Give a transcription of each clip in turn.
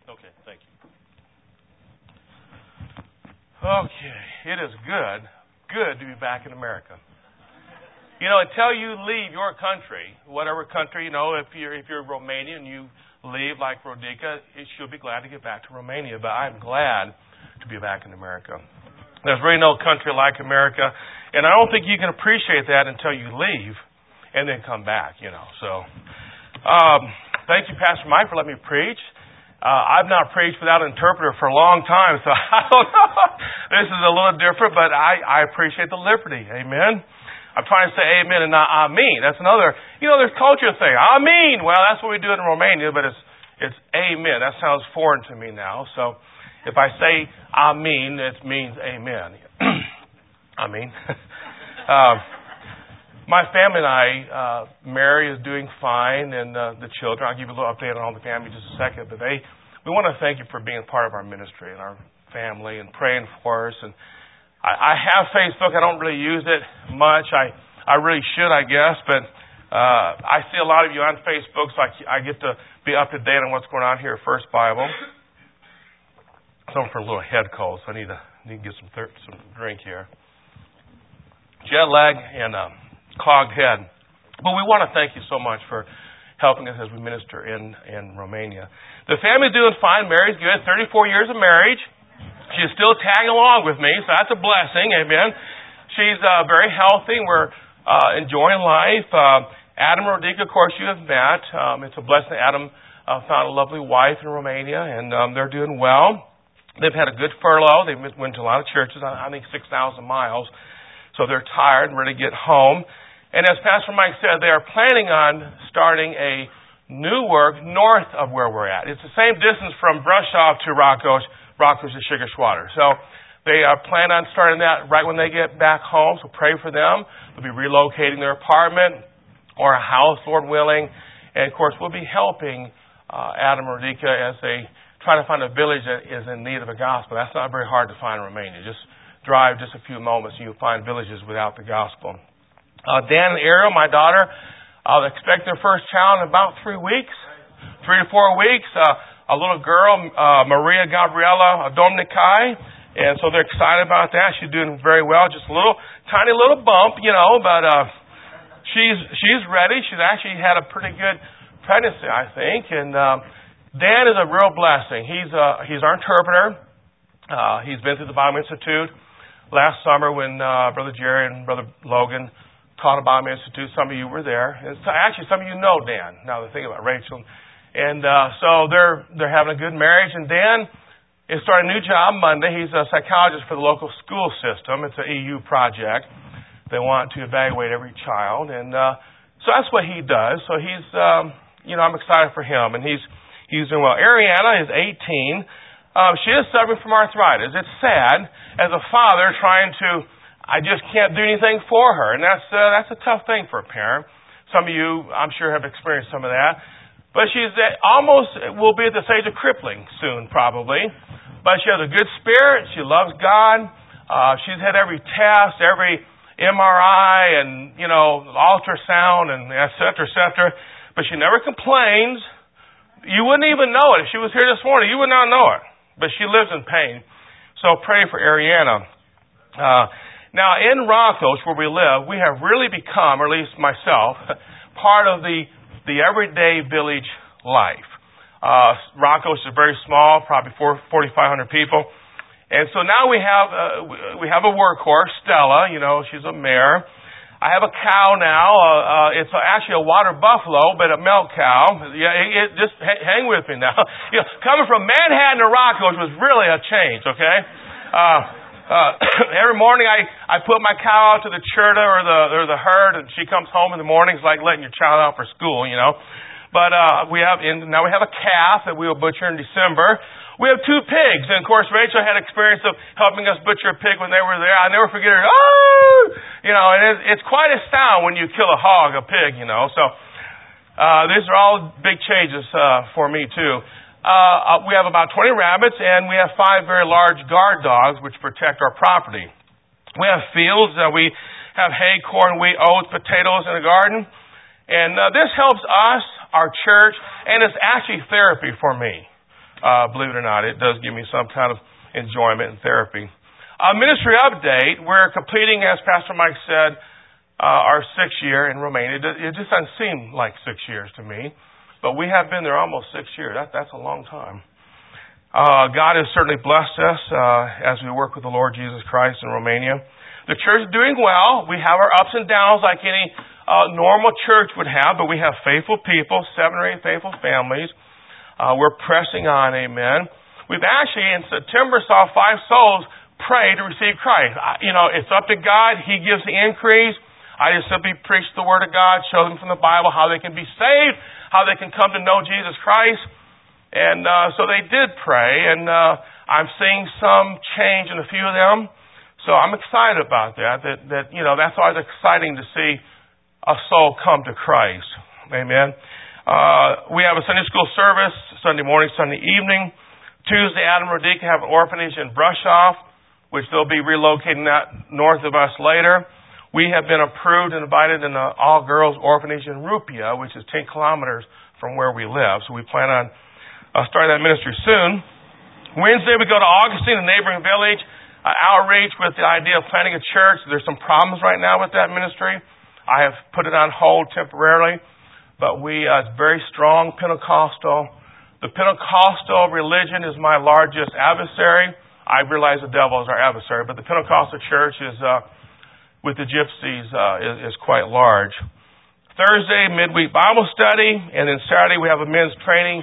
Okay, thank you. Okay, it is good to be back in America. Until you leave your country, whatever country, if you're Romanian and you leave like Rodica, she'll be glad to get back to Romania. But I'm glad to be back in America. There's really no country like America, and I don't think you can appreciate that until you leave and then come back. So, thank you, Pastor Mike, for letting me preach. I've not preached without an interpreter for a long time, so I don't know. This is a little different, but I appreciate the liberty. Amen. I'm trying to say amen and not amen. That's another, there's culture thing. Amen. Well, that's what we do in Romania, but it's amen. That sounds foreign to me now. So if I say amen, it means amen. Amen. My family and I, Mary is doing fine, and the children. I'll give you a little update on the family in just a second. But we want to thank you for being part of our ministry and our family and praying for us. And I have Facebook. I don't really use it much. I really should, I guess. But I see a lot of you on Facebook, so I get to be up to date on what's going on here at First Bible. Something for a little head cold, so I need to get some drink here. Jet lag and clogged head. But we want to thank you so much for helping us as we minister in Romania. The family's doing fine. Mary's good. 34 years of marriage. She's still tagging along with me, so that's a blessing. Amen. She's very healthy. We're enjoying life. Adam and Rodica, of course, you have met. It's a blessing. Adam found a lovely wife in Romania, and they're doing well. They've had a good furlough. They've went to a lot of churches, I think 6,000 miles. So they're tired and ready to get home. And as Pastor Mike said, they are planning on starting a new work north of where we're at. It's the same distance from Brasov to Rakos to Sugar Swatter. So they plan on starting that right when they get back home. So pray for them. They'll be relocating their apartment or a house, Lord willing. And of course, we'll be helping Adam and Rodica as they try to find a village that is in need of a gospel. That's not very hard to find in Romania. Just drive just a few moments and you'll find villages without the gospel. Dan and Ariel, my daughter, I'll expect their first child in about 3 weeks, 3 to 4 weeks. A little girl, Maria Gabriela Domnikai, and so they're excited about that. She's doing very well. Just a tiny little bump, but she's ready. She's actually had a pretty good pregnancy, I think. And Dan is a real blessing. He's our interpreter. He's been through the Bible Institute last summer when Brother Jerry and Brother Logan taught at Bible Institute. Some of you were there. And actually, some of you know Dan, now that I think about Rachel. And so they're having a good marriage. And Dan is starting a new job Monday. He's a psychologist for the local school system. It's an EU project. They want to evaluate every child. And so that's what he does. So he's, I'm excited for him. And he's doing well. Ariana is 18. She is suffering from arthritis. It's sad as a father trying to, I just can't do anything for her. And that's a tough thing for a parent. Some of you, I'm sure, have experienced some of that. But she's almost will be at the stage of crippling soon, probably. But she has a good spirit. She loves God. She's had every test, every MRI and, ultrasound and et cetera, but she never complains. You wouldn't even know it. If she was here this morning, you would not know it. But she lives in pain. So pray for Ariana. Now, in Rakos, where we live, we have really become, or at least myself, part of the everyday village life. Rakos is very small, probably 4,500 people. And so now we have a workhorse, Stella. She's a mare. I have a cow now. It's actually a water buffalo, but a milk cow. Yeah, just hang with me now. Coming from Manhattan to Rakos was really a change. Okay. Every morning I put my cow out to the churda or the herd, and she comes home in the morning. It's like letting your child out for school, But now we have a calf that we will butcher in December. We have 2 pigs, and of course Rachel had experience of helping us butcher a pig when they were there. I never forget her. And it's quite a sound when you kill a pig. So these are all big changes for me too. We have about 20 rabbits, and we have 5 very large guard dogs which protect our property. We have fields. We have hay, corn, wheat, oats, potatoes in the garden. And this helps us, our church, and it's actually therapy for me. Believe it or not, it does give me some kind of enjoyment and therapy. Ministry update. We're completing, as Pastor Mike said, our 6th year in Romania. It just doesn't seem like 6 years to me, but we have been there almost 6 years. That's a long time. God has certainly blessed us as we work with the Lord Jesus Christ in Romania. The church is doing well. We have our ups and downs like any normal church would have, but we have faithful people, 7 or 8 faithful families. We're pressing on, amen. We've actually, in September, saw 5 souls pray to receive Christ. It's up to God. He gives the increase. I just simply preach the Word of God, show them from the Bible how they can be saved, how they can come to know Jesus Christ. And so they did pray, and I'm seeing some change in a few of them. So I'm excited about that that's always exciting to see a soul come to Christ. Amen. We have a Sunday school service, Sunday morning, Sunday evening. Tuesday, Adam Rodika have an orphanage in Brushoff, which they'll be relocating that north of us later. We have been approved and invited in an all-girls orphanage in Rupia, which is 10 kilometers from where we live. So we plan on starting that ministry soon. Wednesday, we go to Augustine, a neighboring village. Outreach with the idea of planting a church. There's some problems right now with that ministry. I have put it on hold temporarily, but it's very strong Pentecostal. The Pentecostal religion is my largest adversary. I realize the devil is our adversary, but the Pentecostal church is with the gypsies is quite large. Thursday, midweek Bible study, and then Saturday we have a men's training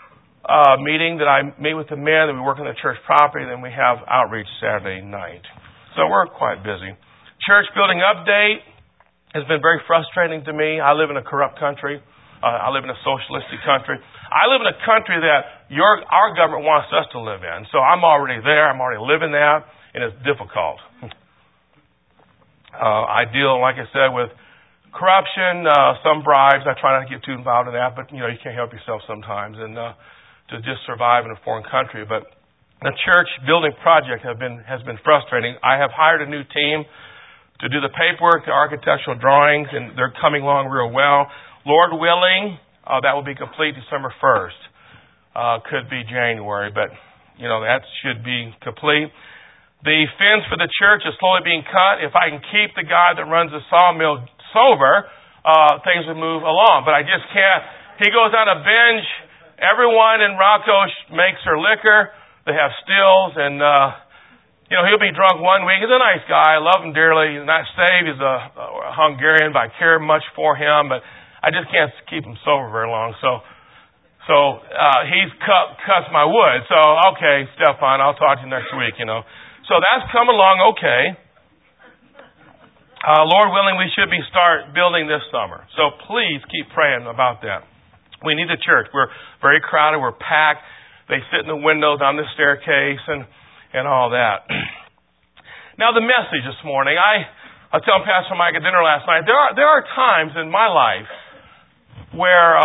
meeting that I meet with the men, and we work on the church property, and then we have outreach Saturday night. So we're quite busy. Church building update has been very frustrating to me. I live in a corrupt country. I live in a socialistic country. I live in a country that our government wants us to live in. So I'm already there. I'm already living that, and it's difficult. I deal, like I said, with corruption, some bribes. I try not to get too involved in that, but you can't help yourself sometimes. And to just survive in a foreign country. But the church building project has been frustrating. I have hired a new team to do the paperwork, the architectural drawings, and they're coming along real well. Lord willing, that will be complete December 1st. Could be January, but that should be complete. The fence for the church is slowly being cut. If I can keep the guy that runs the sawmill sober, things will move along. But I just can't. He goes on a binge. Everyone in Rocco makes their liquor. They have stills, and he'll be drunk one week. He's a nice guy. I love him dearly. He's not saved. He's a Hungarian, but I care much for him. But I just can't keep him sober very long. So he's cuts my wood. So okay, Stefan, I'll talk to you next week. So that's coming along okay. Lord willing, we should start building this summer. So please keep praying about that. We need a church. We're very crowded. We're packed. They sit in the windows on the staircase and all that. Now the message this morning. I was telling Pastor Mike at dinner last night. There are times in my life where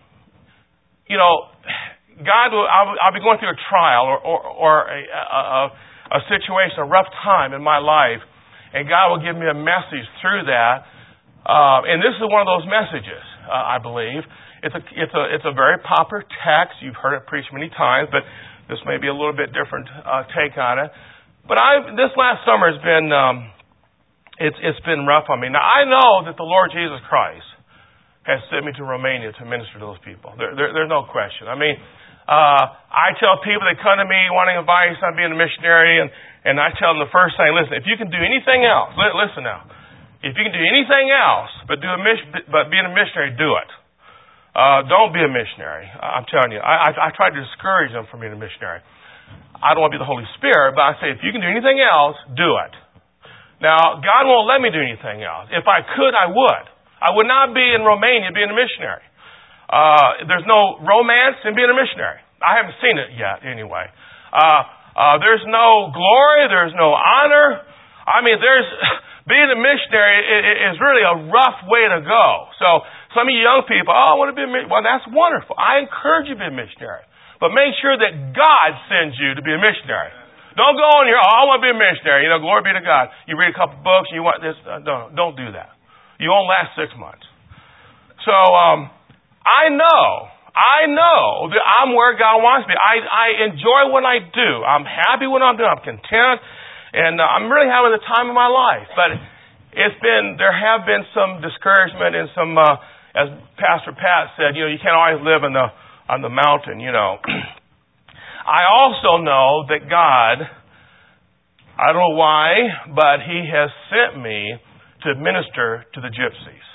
God will. I'll be going through a trial or a situation, a rough time in my life, and God will give me a message through that. And this is one of those messages, I believe. It's a very popular text. You've heard it preached many times, but this may be a little bit different take on it. But this last summer has been it's been rough on me. Now I know that the Lord Jesus Christ has sent me to Romania to minister to those people. There's no question. I mean, I tell people that come to me wanting advice on being a missionary, and I tell them the first thing: listen, if you can do anything else, listen now. If you can do anything else but being a missionary, do it. Don't be a missionary. I'm telling you. I try to discourage them from being a missionary. I don't want to be the Holy Spirit, but I say, if you can do anything else, do it. Now, God won't let me do anything else. If I could, I would. I would not be in Romania being a missionary. There's no romance in being a missionary. I haven't seen it yet, anyway. There's no glory. There's no honor. I mean, being a missionary is really a rough way to go. So some of you young people, I want to be a missionary. Well, that's wonderful. I encourage you to be a missionary. But make sure that God sends you to be a missionary. Don't go on here, I want to be a missionary. Glory be to God. You read a couple books and you want this. No, don't do that. You won't last 6 months. So I know I know that I'm where God wants me. I enjoy what I do. I'm happy when I'm doing. I'm content, and I'm really having the time of my life. But there have been some discouragement and some, as Pastor Pat said, you can't always live on the mountain. I also know that God, I don't know why, but He has sent me to minister to the gypsies.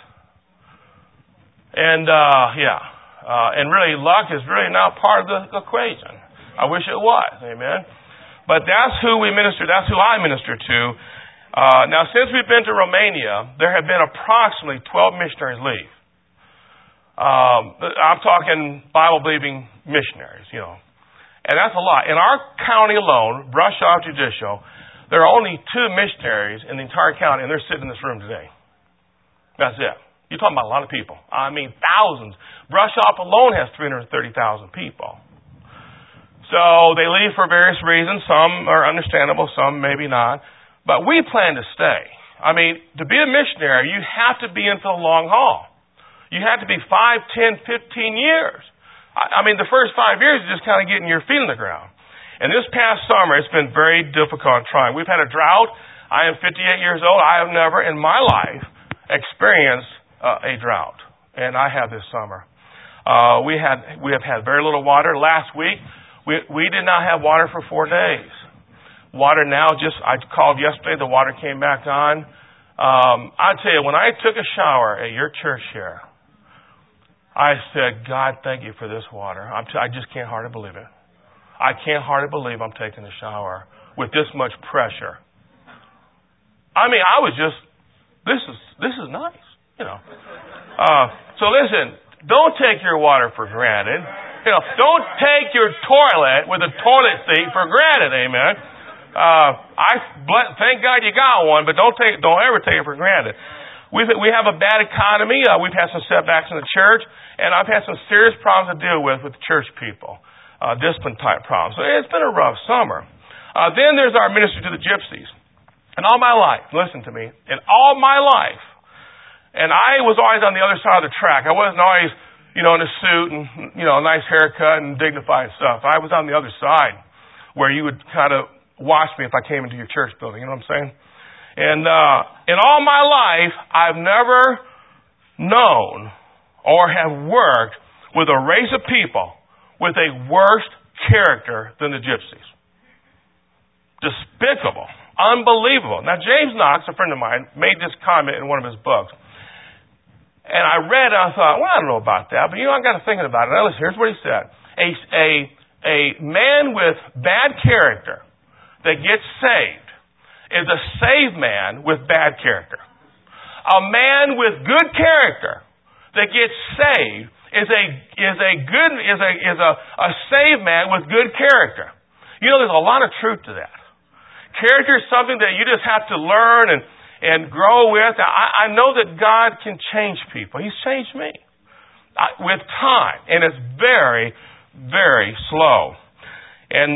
And and really luck is really not part of the equation. I wish it was, amen. But that's who we minister. That's who I minister to. Now, since we've been to Romania, there have been approximately 12 missionaries leave. I'm talking Bible-believing missionaries, and that's a lot. In our county alone, Brush Off Judicial, there are only 2 missionaries in the entire county, and they're sitting in this room today. That's it. You're talking about a lot of people. I mean, thousands. Brush Off alone has 330,000 people. So they leave for various reasons. Some are understandable, some maybe not. But we plan to stay. I mean, to be a missionary, you have to be in for the long haul. You have to be 5, 10, 15 years. I mean, the first 5 years is just kind of getting your feet on the ground. And this past summer, it's been very difficult and trying. We've had a drought. I am 58 years old. I have never in my life experienced a drought, and I have this summer. We have had very little water. Last week, we did not have water for 4 days. Water now, I called yesterday, the water came back on. I tell you, when I took a shower at your church here, I said, God, thank you for this water. I just can't hardly believe it. I can't hardly believe I'm taking a shower with this much pressure. I mean, I was just, this is nice. So listen, don't take your water for granted. Don't take your toilet with a toilet seat for granted. Amen. Thank God you got one, but don't ever take it for granted. We have a bad economy. We've had some setbacks in the church, and I've had some serious problems to deal with church people, discipline type problems. So it's been a rough summer. Then there's our ministry to the gypsies. And all my life, listen to me, in all my life. And I was always on the other side of the track. I wasn't always, in a suit and, a nice haircut and dignified stuff. I was on the other side where you would kind of watch me if I came into your church building. You know what I'm saying? And in all my life, I've never known or have worked with a race of people with a worse character than the gypsies. Despicable. Unbelievable. Now, James Knox, a friend of mine, made this comment in one of his books. And I read it and I thought, well, I don't know about that. But, I got to thinking about it. Now, listen, here's what he said. A man with bad character that gets saved is a saved man with bad character. A man with good character that gets saved is a saved man with good character. There's a lot of truth to that. Character is something that you just have to learn and grow with. I know that God can change people. He's changed me with time, and it's very, very slow. And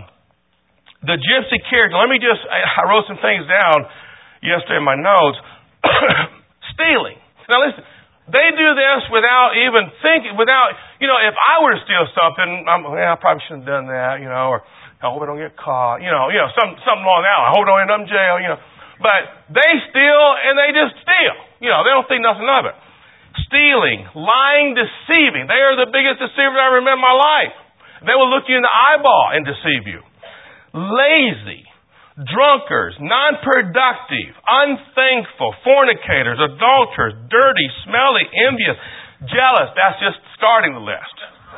the gypsy character, I wrote some things down yesterday in my notes. Stealing. Now listen, they do this without even thinking, if I were to steal something, I probably shouldn't have done that, or I hope I don't get caught, something along that line. I hope I don't end up in jail, But they steal and they just steal. They don't think nothing of it. Stealing, lying, deceiving. They are the biggest deceivers I remember in my life. They will look you in the eyeball and deceive you. Lazy, drunkards, non-productive, unthankful, fornicators, adulterers, dirty, smelly, envious, jealous. That's just starting the list.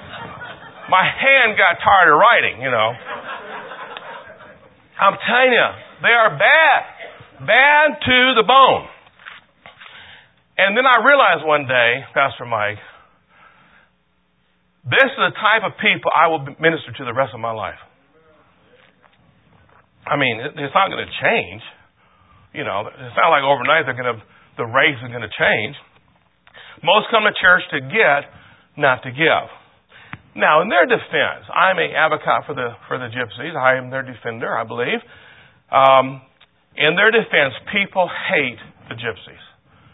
My hand got tired of writing, I'm telling you, they are bad. Bad to the bone. And then I realized one day, Pastor Mike, this is the type of people I will minister to the rest of my life. I mean, it's not going to change. It's not like overnight the race is going to change. Most come to church to get, not to give. Now, in their defense, I'm an advocate for the gypsies. I am their defender, I believe. In their defense, people hate the gypsies.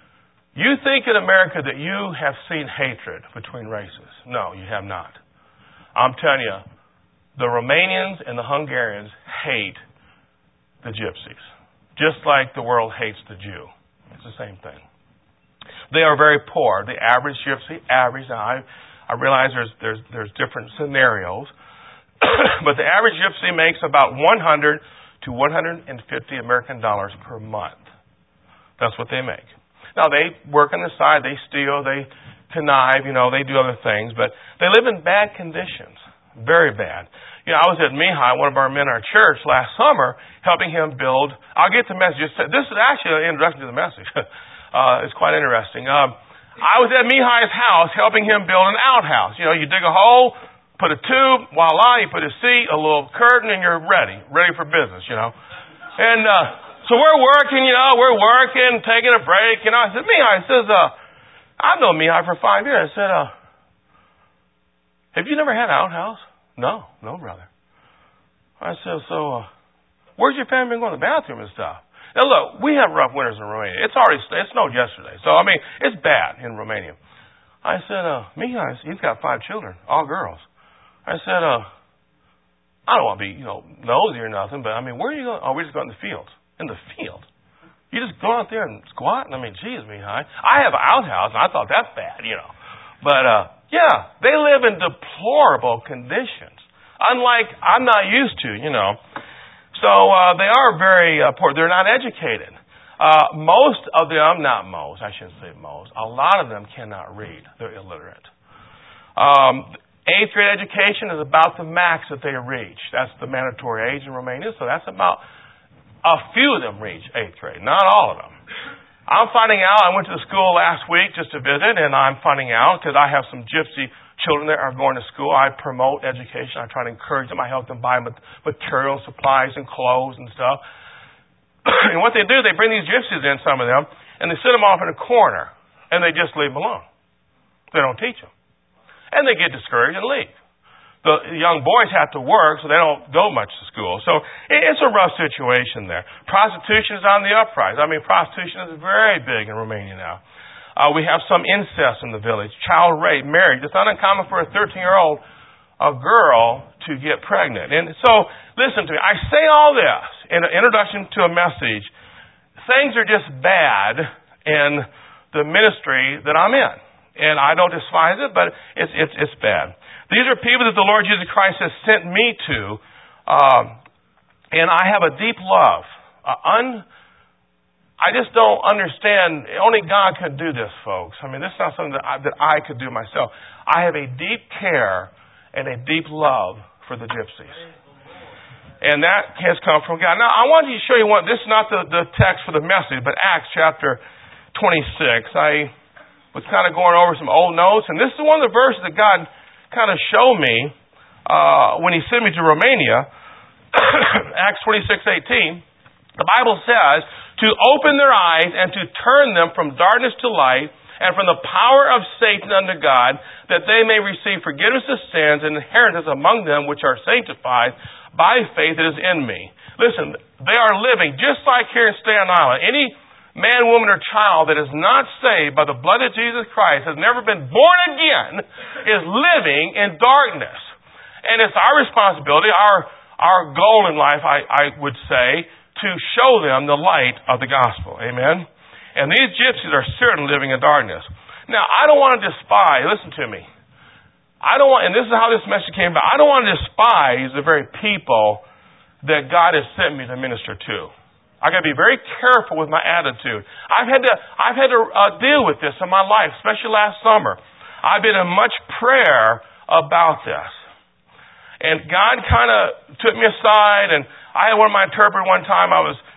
You think in America that you have seen hatred between races. No, you have not. I'm telling you, the Romanians and the Hungarians hate the gypsies, just like the world hates the Jew. It's the same thing. They are very poor. The average gypsy, now I realize there's different scenarios, but the average gypsy makes about 100 to 150 American dollars per month. That's what they make. Now, they work on the side, they steal, they connive, they do other things, but they live in bad conditions, very bad. I was at Mihai, one of our men in our church, last summer, helping him build. I'll get the message. This is actually an introduction to the message. It's quite interesting. I was at Mihai's house helping him build an outhouse. You dig a hole, put a tube, voila, you put a seat, a little curtain, and you're ready for business, And so we're working, taking a break. I said, Mihai, I've known Mihai for 5 years. I said, have you never had an outhouse? No, brother. I said, so where's your family been going to the bathroom and stuff? Now look, we have rough winters in Romania. It snowed yesterday. So, it's bad in Romania. I said, Mihai, he's got 5 children, all girls. I said, I don't want to be, nosy or nothing, but where are you going? Oh, we just go in the fields. In the field? You just go out there and squat? Geez, Mihai. I have an outhouse, and I thought that's bad, But, yeah, they live in deplorable conditions. Unlike I'm not used to, So they are very poor. They're not educated. Most of them, not most, I shouldn't say most, a lot of them cannot read. They're illiterate. 8th grade education is about the max that they reach. That's the mandatory age in Romania, so that's about a few of them reach 8th grade, not all of them. I'm finding out, I went to the school last week just to visit, and I'm finding out, because I have some gypsy children that are going to school. I promote education. I try to encourage them. I help them buy materials, supplies, and clothes and stuff. And what they do, they bring these gypsies in, some of them, and they sit them off in a corner, and they just leave them alone. They don't teach them. And they get discouraged and leave. The young boys have to work, so they don't go much to school. So it's a rough situation there. Prostitution is on the uprise. Prostitution is very big in Romania now. We have some incest in the village, child rape, marriage. It's not uncommon for a 13-year-old girl to get pregnant. And so, listen to me. I say all this in an introduction to a message. Things are just bad in the ministry that I'm in. And I don't despise it, but it's bad. These are people that the Lord Jesus Christ has sent me to, and I have a deep love. I just don't understand. Only God could do this, folks. This is not something that I could do myself. I have a deep care and a deep love for the gypsies. And that has come from God. Now, I want to show you one. This is not the text for the message, but Acts chapter 26. I was kind of going over some old notes, and this is one of the verses that God kind of showed me when He sent me to Romania. Acts 26:18. The Bible says, to open their eyes and to turn them from darkness to light and from the power of Satan unto God, that they may receive forgiveness of sins and inheritance among them which are sanctified by faith that is in me. Listen, they are living just like here in Staten Island. Any man, woman, or child that is not saved by the blood of Jesus Christ, has never been born again, is living in darkness. And it's our responsibility, our goal in life, I would say, to show them the light of the gospel. Amen? And these gypsies are certainly living in darkness. Now, I don't want to despise, listen to me, and this is how this message came about, I don't want to despise the very people that God has sent me to minister to. I got to be very careful with my attitude. I've had to deal with this in my life, especially last summer. I've been in much prayer about this. And God kind of took me aside, and I had one of my interpreters one time.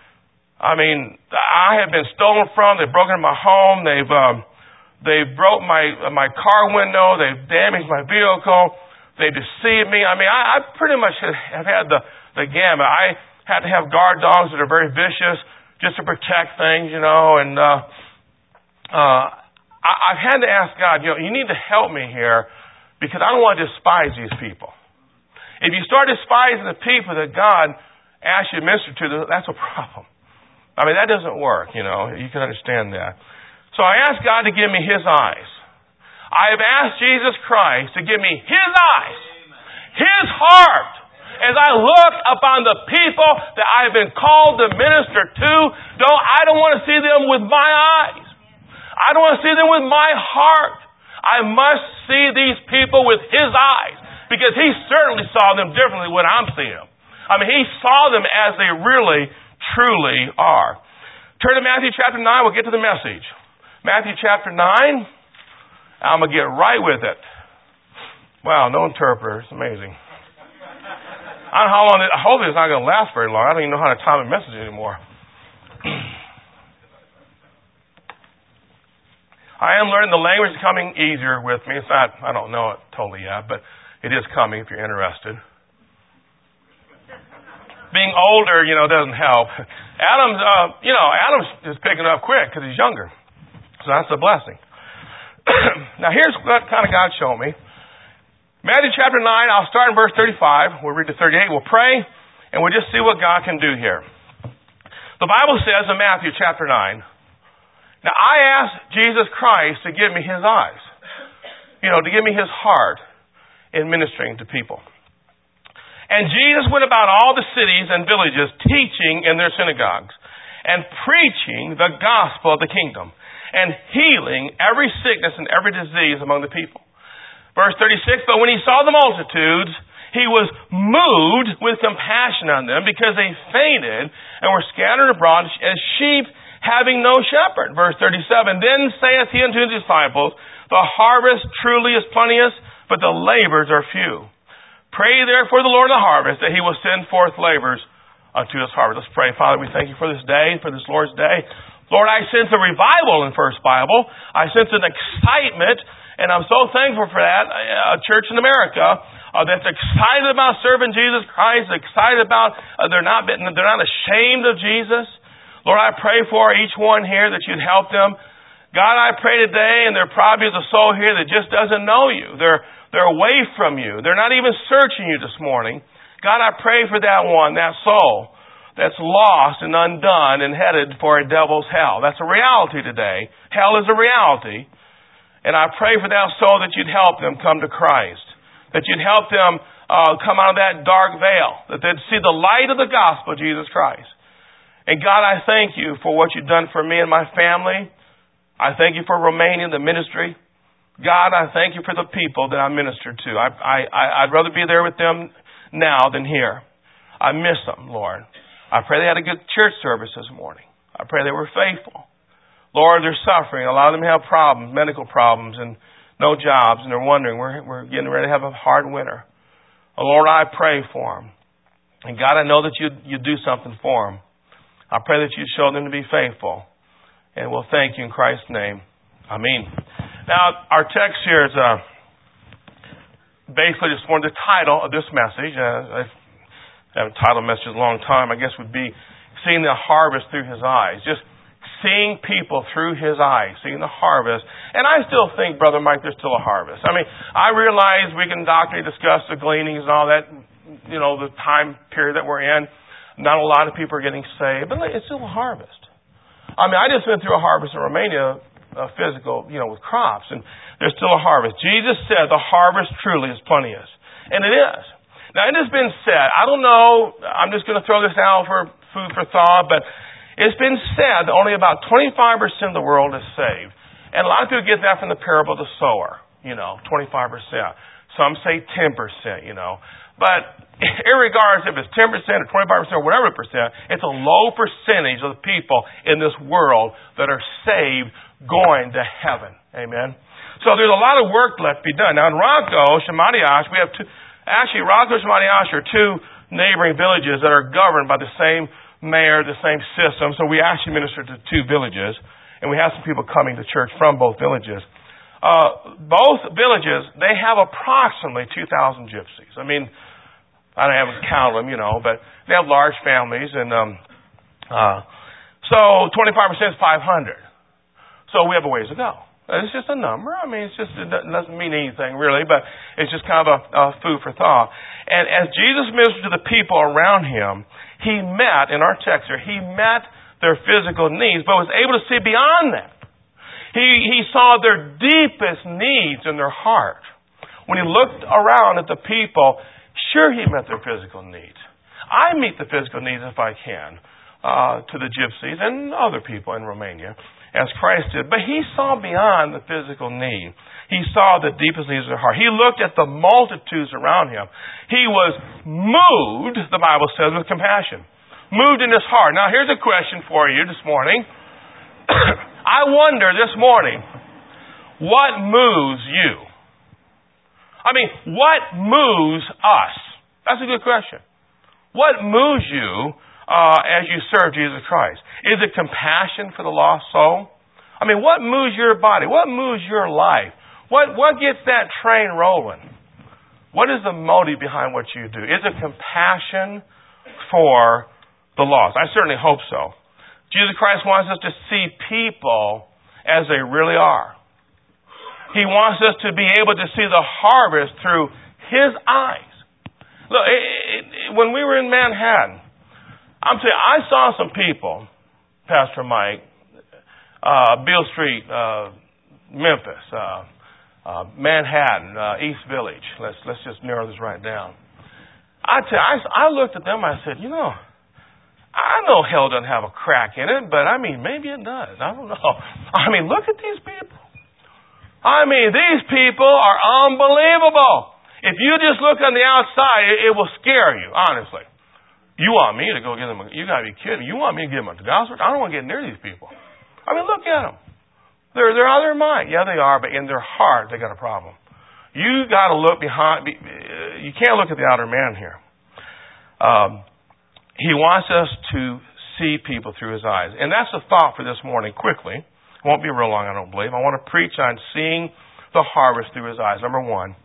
I had been stolen from. They broke into my home. They broke my car window. They've damaged my vehicle. They deceived me. I pretty much have had the gamut. I had to have guard dogs that are very vicious just to protect things, and I've had to ask God, you need to help me here because I don't want to despise these people. If you start despising the people that God asks you to minister to, that's a problem. That doesn't work, you can understand that. So I asked God to give me His eyes. I have asked Jesus Christ to give me His eyes, His heart, as I look upon the people that I have been called to minister to. I don't want to see them with my eyes. I don't want to see them with my heart. I must see these people with His eyes, because He certainly saw them differently than what I'm seeing them. I mean, He saw them as they really, truly are. Turn to Matthew chapter 9. We'll get to the message. Matthew chapter 9. I'm going to get right with it. Wow, no interpreter. It's amazing. I don't know how long. Hopefully it's not going to last very long. I don't even know how to time a message anymore. I am learning the language is coming easier with me. It's not, I don't know it totally yet, but it is coming if you're interested. Being older, doesn't help. Adam's just picking up quick because he's younger. So that's a blessing. Now here's what kind of God showed me. Matthew chapter 9, I'll start in verse 35. We'll read to 38. We'll pray, and we'll just see what God can do here. The Bible says in Matthew chapter 9, now I asked Jesus Christ to give me His eyes, to give me His heart in ministering to people. And Jesus went about all the cities and villages, teaching in their synagogues and preaching the gospel of the kingdom and healing every sickness and every disease among the people. Verse 36, but when He saw the multitudes, He was moved with compassion on them because they fainted and were scattered abroad as sheep having no shepherd. Verse 37, then saith He unto His disciples, the harvest truly is plenteous, but the labors are few. Pray therefore the Lord of the harvest that He will send forth labors unto His harvest. Let's pray. Father, we thank You for this day, for this Lord's Day. Lord, I sense a revival in First Bible. I sense an excitement, and I'm so thankful for that. A church in America that's excited about serving Jesus Christ, excited about they're not ashamed of Jesus. Lord, I pray for each one here that You'd help them. God, I pray today, and there probably is a soul here that just doesn't know You. They're away from You. They're not even searching You this morning. God, I pray for that one, that soul that's lost and undone and headed for a devil's hell. That's a reality today. Hell is a reality. And I pray for that soul that You'd help them come to Christ, that You'd help them come out of that dark veil, that they'd see the light of the gospel of Jesus Christ. And God, I thank You for what You've done for me and my family. I thank You for Romania, the ministry. God, I thank You for the people that I minister to. I'd rather be there with them now than here. I miss them, Lord. I pray they had a good church service this morning. I pray they were faithful. Lord, they're suffering. A lot of them have problems, medical problems, and no jobs, and they're wondering, we're getting ready to have a hard winter. Oh, Lord, I pray for them. And God, I know that you'd do something for them. I pray that You'd show them to be faithful. And we'll thank You in Christ's name. Amen. Now, our text here is basically just for the title of this message. I haven't titled a message in a long time. I guess would be seeing the harvest through His eyes. Just seeing people through His eyes, seeing the harvest. And I still think, Brother Mike, there's still a harvest. I mean, I realize we can doctrinally discuss the gleanings and all that, the time period that we're in. Not a lot of people are getting saved, but it's still a harvest. I mean, I just went through a harvest in Romania, physical, with crops, and there's still a harvest. Jesus said the harvest truly is plenteous. And it is. Now, it has been said, I don't know, I'm just going to throw this out for food for thought, but it's been said that only about 25% of the world is saved. And a lot of people get that from the parable of the sower, 25%. Some say 10%, But irregardless if it's 10% or 25% or whatever percent, it's a low percentage of the people in this world that are saved going to heaven. Amen? So there's a lot of work left to be done. Now in Rocco, Shamaniash, we have two. Actually, Rocco and Shamaniash are two neighboring villages that are governed by the same mayor, the same system. So we actually minister to two villages, and we have some people coming to church from both villages. Both villages, they have approximately 2,000 gypsies. I mean, I haven't counted them, but they have large families, and so 25% is 500. So we have a ways to go. It's just a number. I mean, it doesn't mean anything really, but it's just kind of a food for thought. And as Jesus ministered to the people around Him, He met, in our text here, He met their physical needs, but was able to see beyond that. He saw their deepest needs in their heart. When he looked around at the people, sure, he met their physical needs. I meet the physical needs if I can to the gypsies and other people in Romania, as Christ did. But he saw beyond the physical need. He saw the deepest needs of their heart. He looked at the multitudes around him. He was moved, the Bible says, with compassion. Moved in his heart. Now, here's a question for you this morning. I wonder this morning, what moves you? I mean, what moves us? That's a good question. What moves you as you serve Jesus Christ? Is it compassion for the lost soul? I mean, what moves your body? What moves your life? What gets that train rolling? What is the motive behind what you do? Is it compassion for the lost? I certainly hope so. Jesus Christ wants us to see people as they really are. He wants us to be able to see the harvest through His eyes. Look, when we were in Manhattan, I'm telling you, I saw some people, Pastor Mike, Beale Street, Memphis, Manhattan, East Village. Let's just narrow this right down. I looked at them. I said, I know hell doesn't have a crack in it, but I mean, maybe it does. I don't know. I mean, look at these people. I mean, these people are unbelievable. If you just look on the outside, it will scare you, honestly. You want me to go get them? You got to be kidding. You want me to give them a gospel? I don't want to get near these people. I mean, look at them. They're out of their mind. Yeah, they are, but in their heart, they got a problem. You got to look behind. You can't look at the outer man here. He wants us to see people through His eyes. And that's a thought for this morning, quickly. It won't be real long, I don't believe. I want to preach on seeing the harvest through His eyes. Number one,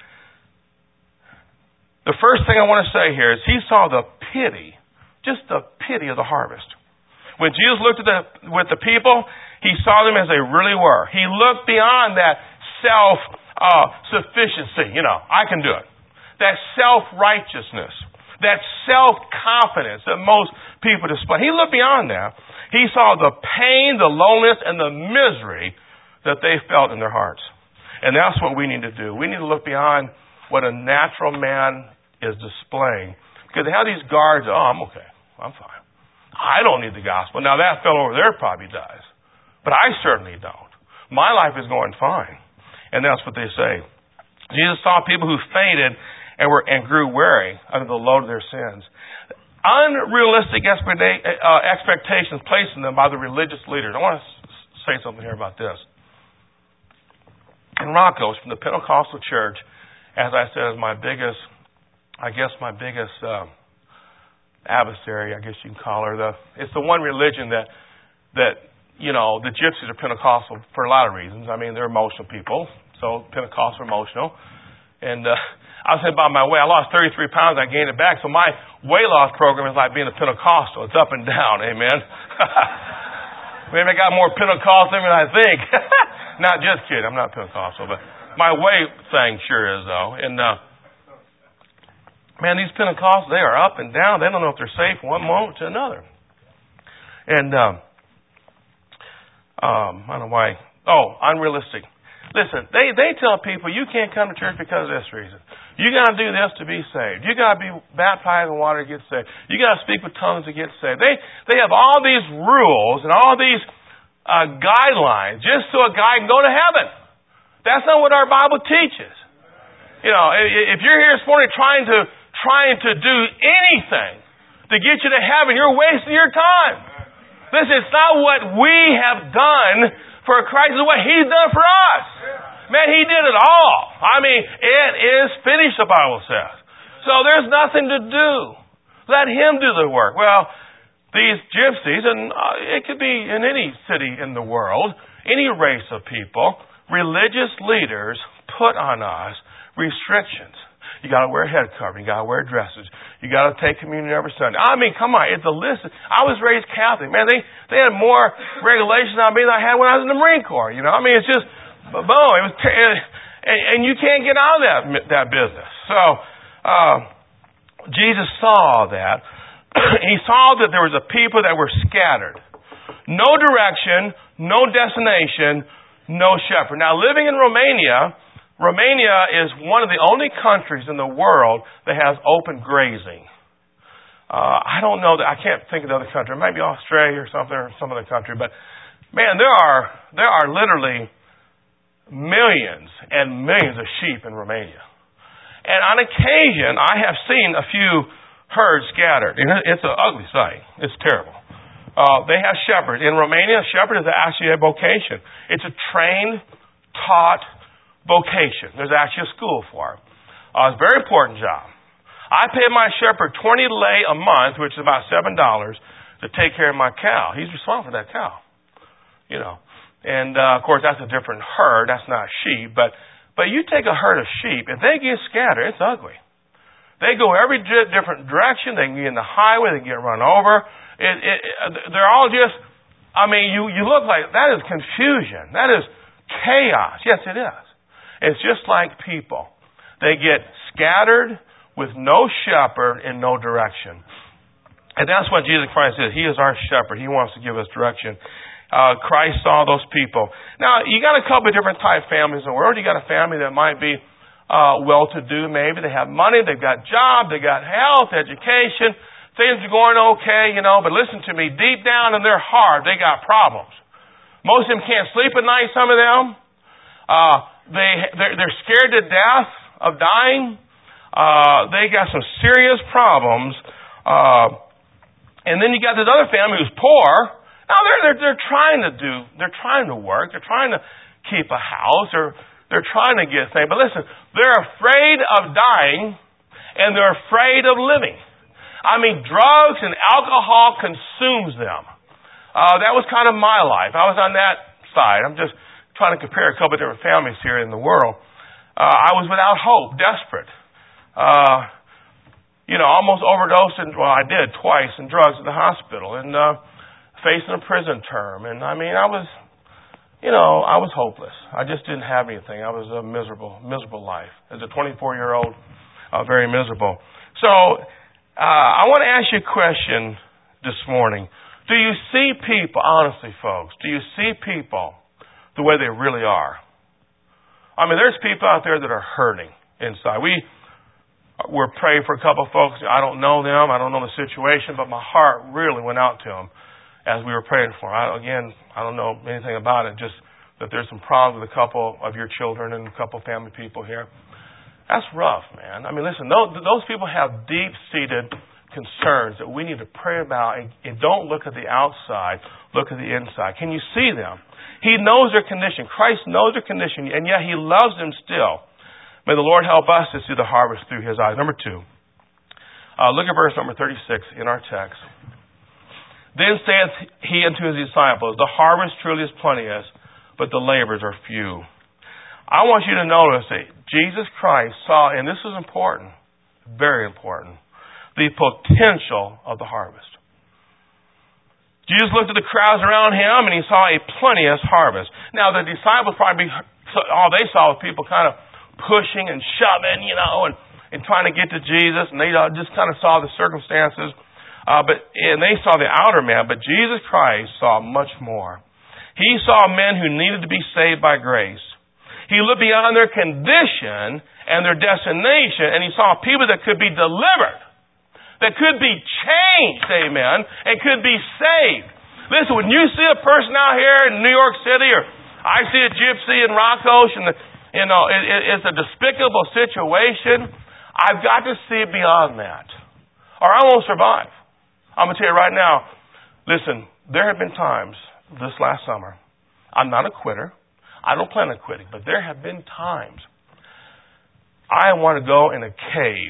the first thing I want to say here is He saw the pity, just the pity of the harvest. When Jesus looked at with the people, He saw them as they really were. He looked beyond that self-sufficiency. I can do it. That self-righteousness. That self-confidence that most people display. He looked beyond that. He saw the pain, the loneliness, and the misery that they felt in their hearts. And that's what we need to do. We need to look beyond what a natural man is displaying. Because they have these guards, I'm okay. I'm fine. I don't need the gospel. Now that fellow over there probably does. But I certainly don't. My life is going fine. And that's what they say. Jesus saw people who fainted and grew weary under the load of their sins. Unrealistic expectations placed on them by the religious leaders. I want to say something here about this. In Rockos, from the Pentecostal church, as I said, is my biggest adversary, I guess you can call her. It's the one religion that the gypsies are Pentecostal for a lot of reasons. I mean, they're emotional people, so Pentecostals are emotional. And I said about my weight, I lost 33 pounds, I gained it back. So my weight loss program is like being a Pentecostal. It's up and down, amen. Maybe I got more Pentecostal than I think. Not just kidding, I'm not Pentecostal, but my weight thing sure is though. And man, these Pentecostals, they are up and down. They don't know if they're safe from one moment to another. And I don't know why. Unrealistic. Listen, they tell people you can't come to church because of this reason. You got to do this to be saved. You got to be baptized in water to get saved. You got to speak with tongues to get saved. They have all these rules and all these guidelines just so a guy can go to heaven. That's not what our Bible teaches. If you're here this morning trying to do anything to get you to heaven, you're wasting your time. Listen, it's not what we have done for Christ, it's what He's done for us. Man, He did it all. I mean, it is finished, the Bible says. So there's nothing to do. Let Him do the work. Well, these gypsies, and it could be in any city in the world, any race of people, religious leaders put on us restrictions. You got to wear a head covering. You got to wear dresses. You got to take communion every Sunday. I mean, come on, it's a list. I was raised Catholic. Man, they had more regulations on me than I had when I was in the Marine Corps. I mean, it's just boom. It was, and you can't get out of that business. So Jesus saw that. He saw that there was a people that were scattered, no direction, no destination, No shepherd. Now, living in Romania is one of the only countries in the world that has open grazing. I don't know I can't think of the other country. It might be Australia or something, or some other country. But man, there are literally millions and millions of sheep in Romania. And on occasion, I have seen a few herds scattered. It's an ugly sight. It's terrible. They have shepherds. In Romania, a shepherd is actually a vocation. It's a trained, taught vocation. There's actually a school for it. It's a very important job. I pay my shepherd 20 lei a month, which is about $7, to take care of my cow. He's responsible for that cow. You know. And, of course, that's a different herd. That's not sheep. But you take a herd of sheep, if they get scattered, it's ugly. They go every different direction. They can get in the highway. They can get run over. They're all just, you look like, that is confusion. That is chaos. Yes, it is. It's just like people. They get scattered with no shepherd and no direction. And that's what Jesus Christ is. He is our shepherd. He wants to give us direction. Christ saw those people. Now, you got a couple of different type families in the world. You got a family that might be well-to-do, maybe. They have money, they've got job, they got health, education. Things are going okay, but listen to me. Deep down in their heart, they got problems. Most of them can't sleep at night, some of them. They're scared to death of dying. They got some serious problems. And then you got this other family who's poor. Now they're trying to work, they're trying to keep a house, or they're trying to get things. But listen, they're afraid of dying and they're afraid of living. Drugs and alcohol consumes them. That was kind of my life. I was on that side. I'm just trying to compare a couple of different families here in the world. I was without hope, desperate. Almost overdosed, I did twice in drugs at the hospital, and facing a prison term. And I was hopeless. I just didn't have anything. I was a miserable life. As a 24-year-old, very miserable. So, I want to ask you a question this morning. Do you see people, honestly, folks, do you see people the way they really are? There's people out there that are hurting inside. We're praying for a couple of folks. I don't know them. I don't know the situation, but my heart really went out to them as we were praying for them. I don't know anything about it, just that there's some problems with a couple of your children and a couple of family people here. That's rough, man. Listen, those people have deep-seated concerns that we need to pray about, and don't look at the outside, look at the inside. Can you see them? He knows their condition. Christ knows their condition, and yet He loves them still. May the Lord help us to see the harvest through His eyes. Number 2. Look at verse number 36 in our text. Then saith He unto His disciples, the harvest truly is plenteous, but the laborers are few. I want you to notice that Jesus Christ saw, and this is important, very important, the potential of the harvest. Jesus looked at the crowds around Him, and He saw a plenteous harvest. Now, the disciples probably, all they saw was people kind of pushing and shoving, and trying to get to Jesus, and they just kind of saw the circumstances, and they saw the outer man, but Jesus Christ saw much more. He saw men who needed to be saved by grace. He looked beyond their condition and their destination, and He saw people that could be delivered, that could be changed, amen, and could be saved. Listen, when you see a person out here in New York City, or I see a gypsy in Rockos, and it's a despicable situation, I've got to see beyond that, or I won't survive. I'm going to tell you right now, listen, there have been times this last summer, I'm not a quitter, I don't plan on quitting, but there have been times I want to go in a cave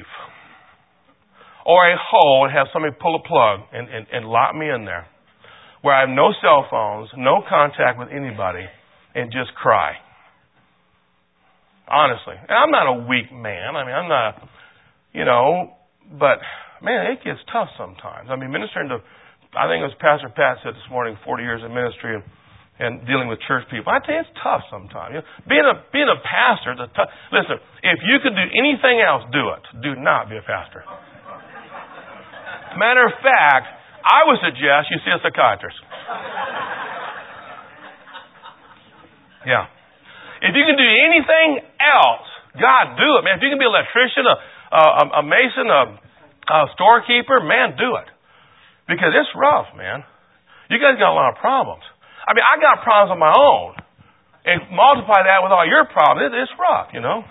or a hole and have somebody pull a plug and lock me in there where I have no cell phones, no contact with anybody, and just cry. Honestly. And I'm not a weak man. I'm not, but man, it gets tough sometimes. Ministering to, I think it was Pastor Pat said this morning, 40 years in ministry, and dealing with church people. I tell you, it's tough sometimes. Being a pastor is a tough. Listen, if you could do anything else, do it. Do not be a pastor. Matter of fact, I would suggest you see a psychiatrist. Yeah. If you can do anything else, God, do it, man. If you can be an electrician, a mason, a storekeeper, man, do it. Because it's rough, man. You guys got a lot of problems. I mean, I got problems of my own. And multiply that with all your problems. It's rough, you know.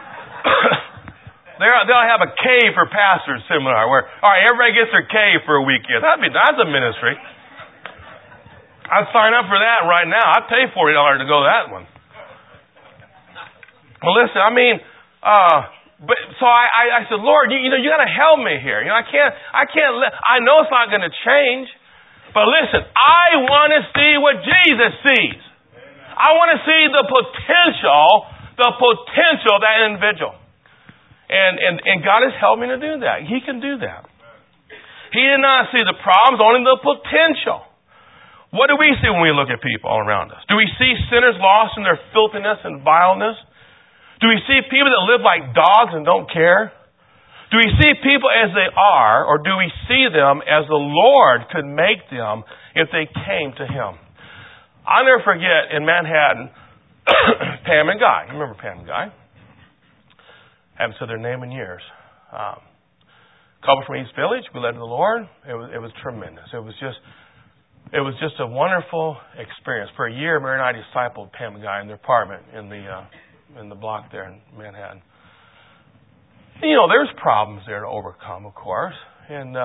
They'll have a cave for pastors seminar where, all right, everybody gets their cave for a weekend. That's a ministry. I'd sign up for that right now. I'd pay $40 to go to that one. Well, listen, I mean, so I said, Lord, you got to help me here. You know, I can't. I know it's not going to change, but listen, I want to see what Jesus sees. I want to see the potential of that individual. And God has helped me to do that. He can do that. He did not see the problems, only the potential. What do we see when we look at people all around us? Do we see sinners lost in their filthiness and vileness? Do we see people that live like dogs and don't care? Do we see people as they are, or do we see them as the Lord could make them if they came to Him? I'll never forget in Manhattan, Pam and Guy. You remember Pam and Guy? Haven't said their name in years. Couple from East Village, we led to the Lord. It was tremendous. It was just a wonderful experience. For a year, Mary and I discipled Pam and Guy in their apartment in the block there in Manhattan. You know, there's problems there to overcome, of course. And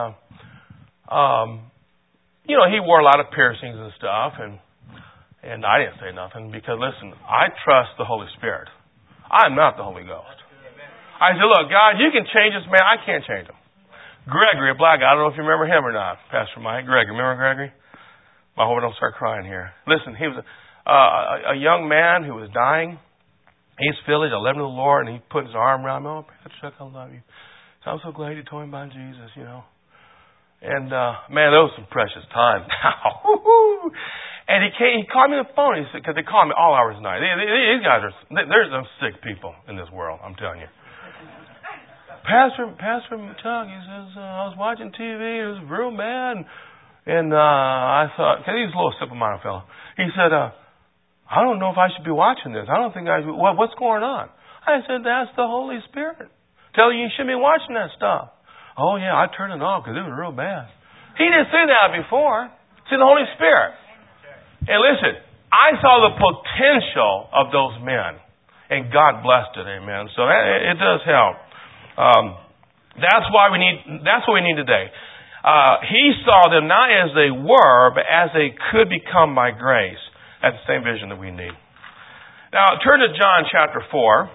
you know, he wore a lot of piercings and stuff, and I didn't say nothing because, listen, I trust the Holy Spirit. I'm not the Holy Ghost. I said, look, God, you can change this man. I can't change him. Gregory, a black guy, I don't know if you remember him or not, Pastor Mike. Gregory, remember Gregory? I hope I don't start crying here. Listen, he was a young man who was dying. East Village, I led him to the Lord, and he put his arm around me. Oh, Pastor Chuck, I love you. So I'm so glad you told me about Jesus, you know. And, man, those were some precious times now. And he called me on the phone, because they call me all hours of the night. These guys there's some sick people in this world, I'm telling you. Pastor Chuck, he says, I was watching TV, it was real bad, and I thought, because he's a little simple-minded fellow, he said, I don't know if I should be watching this. I don't think I should. What's going on? I said, that's the Holy Spirit. Tell you shouldn't be watching that stuff. Oh, yeah, I turned it off because it was real bad. He didn't say that before. See, the Holy Spirit. And listen, I saw the potential of those men, and God blessed it, amen. So it does help. That's what we need today. He saw them not as they were, but as they could become by grace. That's the same vision that we need. Now, turn to John chapter 4.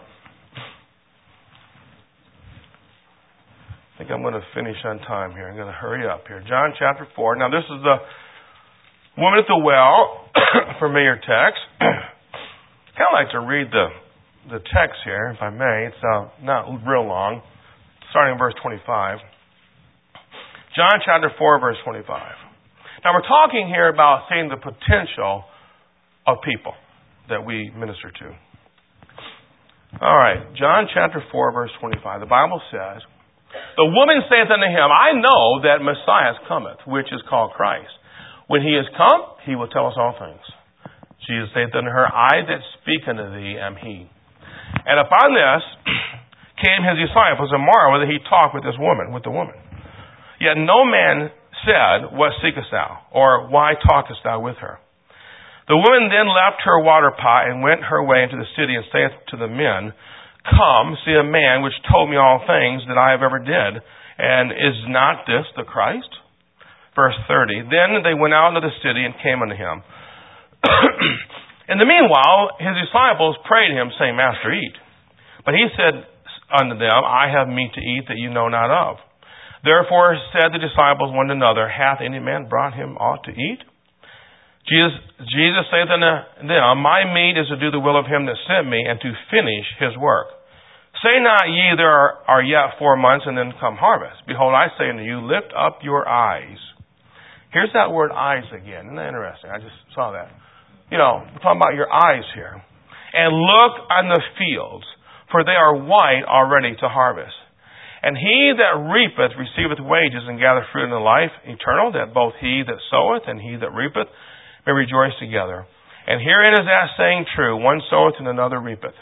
I think I'm going to finish on time here. I'm going to hurry up here. John chapter 4. Now, this is the woman at the well, familiar text. Kind of like to read the text here, if I may. It's not real long. Starting in verse 25. John chapter 4, verse 25. Now, we're talking here about seeing the potential of people that we minister to. All right, John chapter 4, verse 25. The Bible says, the woman saith unto him, I know that Messiah cometh, which is called Christ. When he is come, he will tell us all things. Jesus saith unto her, I that speak unto thee am he. And upon this came his disciples and marveled that he talked with the woman. Yet no man said, what seekest thou? Or why talkest thou with her? The woman then left her water pot and went her way into the city and saith to the men, come, see a man which told me all things that I have ever did. And is not this the Christ? Verse 30. Then they went out into the city and came unto him. In the meanwhile, his disciples prayed him, saying, Master, eat. But he said unto them, I have meat to eat that you know not of. Therefore said the disciples one to another, hath any man brought him aught to eat? Jesus saith unto them, my meat is to do the will of him that sent me, and to finish his work. Say not ye, there are yet 4 months, and then come harvest. Behold, I say unto you, lift up your eyes. Here's that word eyes again. Isn't that interesting? I just saw that. You know, we're talking about your eyes here. And look on the fields, for they are white already to harvest. And he that reapeth receiveth wages, and gathereth fruit in the life eternal, that both he that soweth and he that reapeth may rejoice together. And herein is that saying true, one soweth and another reapeth.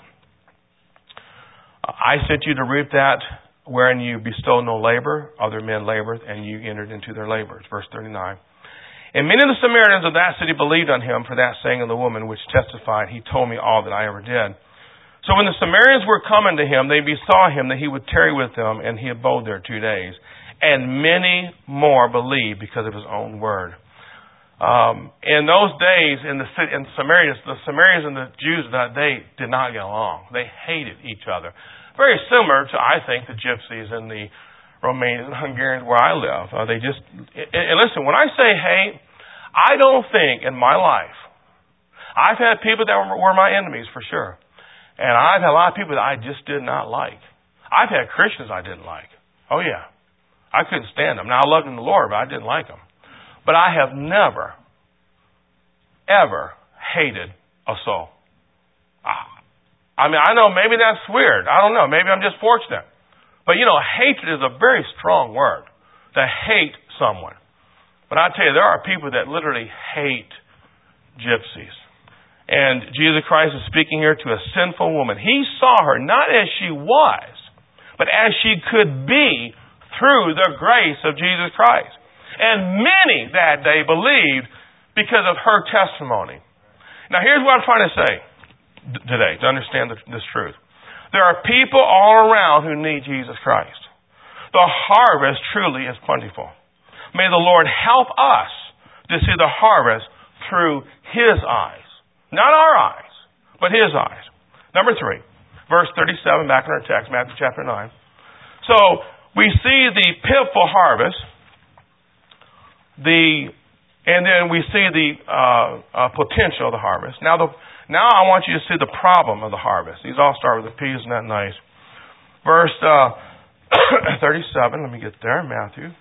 I sent you to reap that wherein you bestow no labor, other men labored, and you entered into their labors. Verse 39. And many of the Samaritans of that city believed on him for that saying of the woman, which testified, he told me all that I ever did. So when the Samaritans were coming to him, they besought him that he would tarry with them, and he abode there 2 days. And many more believed because of his own word. In those days, in the Samaritans and the Jews of that day did not get along. They hated each other. Very similar to, I think, the Gypsies and the Romanians and Hungarians where I live. And listen, when I say hate, I don't think in my life, I've had people that were my enemies for sure. And I've had a lot of people that I just did not like. I've had Christians I didn't like. Oh yeah. I couldn't stand them. Now I loved them in the Lord, but I didn't like them. But I have never, ever hated a soul. I mean, I know maybe that's weird. I don't know. Maybe I'm just fortunate. But hatred is a very strong word. To hate someone. But I tell you, there are people that literally hate gypsies. And Jesus Christ is speaking here to a sinful woman. He saw her not as she was, but as she could be through the grace of Jesus Christ. And many that day believed because of her testimony. Now here's what I'm trying to say today to understand this truth. There are people all around who need Jesus Christ. The harvest truly is plentiful. May the Lord help us to see the harvest through His eyes. Not our eyes, but His eyes. Number 3, verse 37 back in our text, Matthew chapter 9. So we see the plentiful harvest, and then we see the potential of the harvest. Now I want you to see the problem of the harvest. These all start with a P, isn't that nice? Verse 37, let me get there, Matthew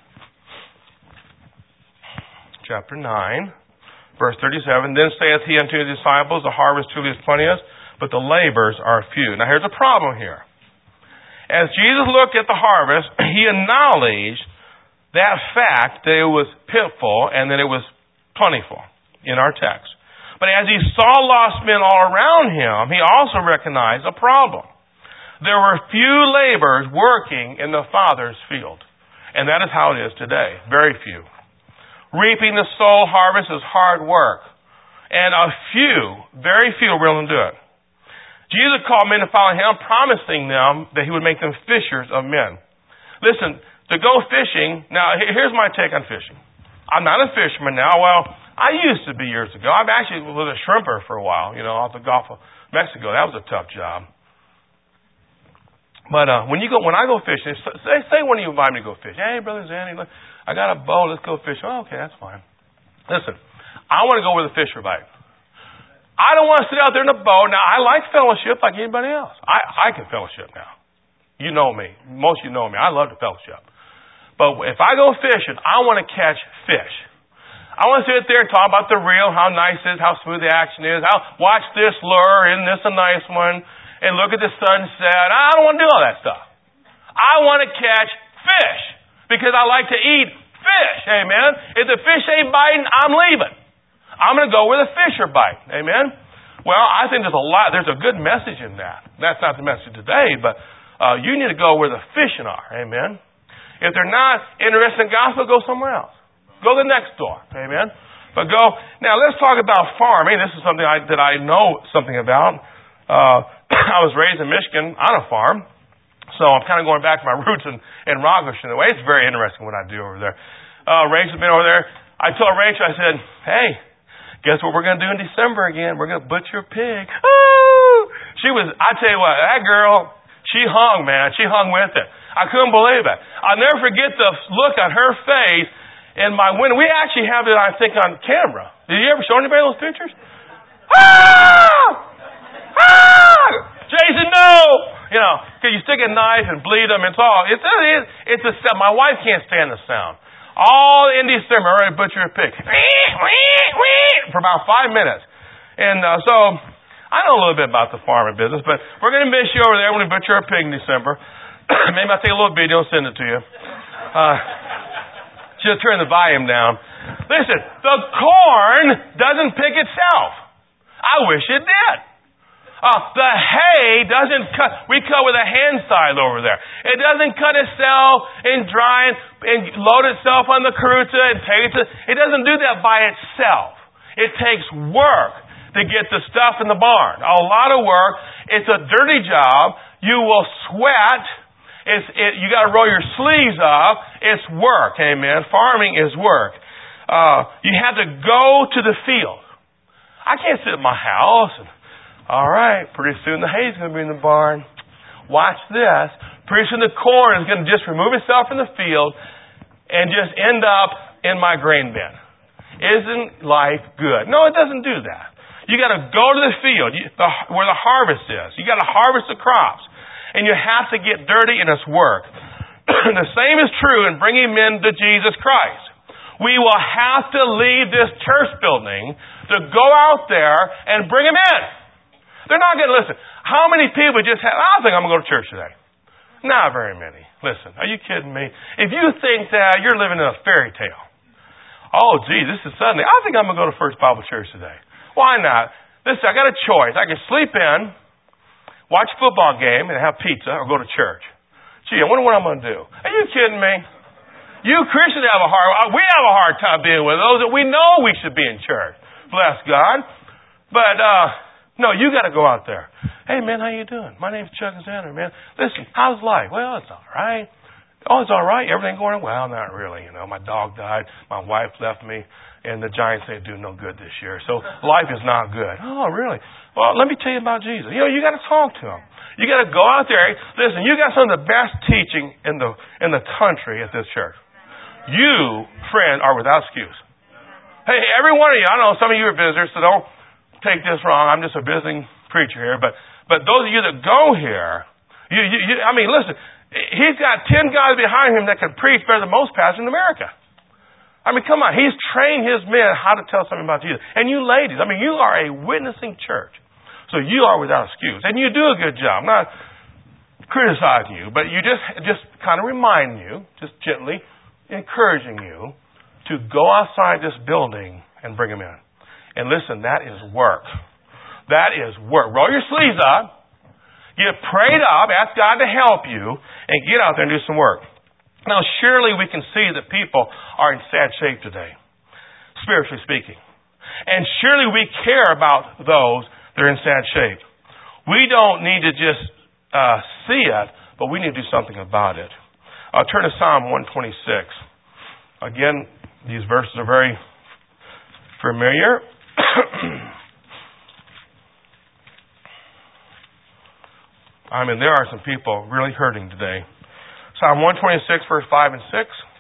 chapter 9, verse 37. Then saith he unto his disciples, the harvest truly is plenteous, but the labors are few. Now here's a problem here. As Jesus looked at the harvest, He acknowledged that fact that it was pitiful and that it was plentiful in our text. But as He saw lost men all around Him, He also recognized a problem. There were few laborers working in the Father's field. And that is how it is today. Very few. Reaping the soul harvest is hard work. And very few are willing to do it. Jesus called men to follow Him, promising them that He would make them fishers of men. Listen, to go fishing, now here's my take on fishing. I'm not a fisherman now. Well, I used to be years ago. I've actually was a shrimper for a while, off the Gulf of Mexico. That was a tough job. But when I go fishing, say one of you invite me to go fishing. Hey, Brother Zanny, look, I got a boat. Let's go fishing. Oh, okay, that's fine. Listen, I want to go where the fish are biting. I don't want to sit out there in a boat. Now, I like fellowship like anybody else. I can fellowship now. You know me. Most of you know me. I love to fellowship. But if I go fishing, I want to catch fish. I want to sit there and talk about the reel, how nice it is, how smooth the action is, watch this lure, isn't this a nice one, and look at the sunset. I don't want to do all that stuff. I want to catch fish because I like to eat fish. Amen. If the fish ain't biting, I'm leaving. I'm going to go where the fish are biting. Amen. Well, I think there's a good message in that. That's not the message today, but you need to go where the fishing are. Amen. If they're not interested in gospel, go somewhere else. Go to the next door. Amen. But now let's talk about farming. This is something that I know something about. I was raised in Michigan on a farm. So I'm kind of going back to my roots in Rockbush in a way. It's very interesting what I do over there. Rachel's been over there. I told Rachel, I said, hey, guess what we're going to do in December again? We're going to butcher a pig. Oh! I tell you what, that girl, she hung, man. She hung with it. I couldn't believe it. I'll never forget the look on her face in my window. We actually have it, I think, on camera. Did you ever show anybody those pictures? Ah! Ah! Jason, no! Because you stick a knife and bleed them. It's a sound. My wife can't stand the sound. All in December, I'm ready to butcher a pig. For about 5 minutes. And so, I know a little bit about the farming business, but we're going to miss you over there when we butcher a pig in December. Maybe I'll take a little video and send it to you. Just turn the volume down. Listen, the corn doesn't pick itself. I wish it did. The hay doesn't cut. We cut with a hand scythe over there. It doesn't cut itself and dry and load itself on the Karuta and take it. It doesn't do that by itself. It takes work to get the stuff in the barn. A lot of work. It's a dirty job. You will sweat. You got to roll your sleeves up. It's work. Amen. Farming is work. You have to go to the field. I can't sit in my house and, all right, pretty soon the hay's going to be in the barn. Watch this. Pretty soon the corn is going to just remove itself from the field and just end up in my grain bin. Isn't life good? No, it doesn't do that. You got to go to the field where the harvest is. You got to harvest the crops. And you have to get dirty in its work. The same is true in bringing men to Jesus Christ. We will have to leave this church building to go out there and bring them in. They're not going to listen. How many people just have, I don't think I'm going to go to church today. Not very many. Listen, are you kidding me? If you think that, you're living in a fairy tale. Oh, gee, this is Sunday. I think I'm going to go to First Bible Church today. Why not? Listen, I got a choice. I can sleep in, watch a football game, and have pizza, or go to church. Gee, I wonder what I'm going to do. Are you kidding me? You Christians we have a hard time being with those that we know we should be in church. Bless God. But, no, you got to go out there. Hey, man, how you doing? My name's Chuck Zander, man. Listen, how's life? Well, it's all right. Oh, it's all right. Everything going on? Well, not really. You know, my dog died. My wife left me. And the Giants ain't doing no good this year. So life is not good. Oh, really? Well, let me tell you about Jesus. You know, you got to talk to him. You got to go out there. Listen, you got some of the best teaching in the country at this church. You, friend, are without excuse. Hey, every one of you, I know some of you are visitors, so don't take this wrong. I'm just a visiting preacher here. But those of you that go here, I mean, listen, he's got 10 guys behind him that can preach better than most pastors in America. I mean, come on. He's trained his men how to tell something about Jesus. And you ladies, I mean, you are a witnessing church. So you are without excuse. And you do a good job. I'm not criticizing you, but you just kind of remind you, just gently encouraging you to go outside this building and bring them in. And listen, that is work. That is work. Roll your sleeves up, get prayed up, ask God to help you, and get out there and do some work. Now, surely we can see that people are in sad shape today, spiritually speaking. And surely we care about those that are in sad shape. We don't need to just see it, but we need to do something about it. Turn to Psalm 126. Again, these verses are very familiar. I mean, there are some people really hurting today. Psalm 126, verse 5 and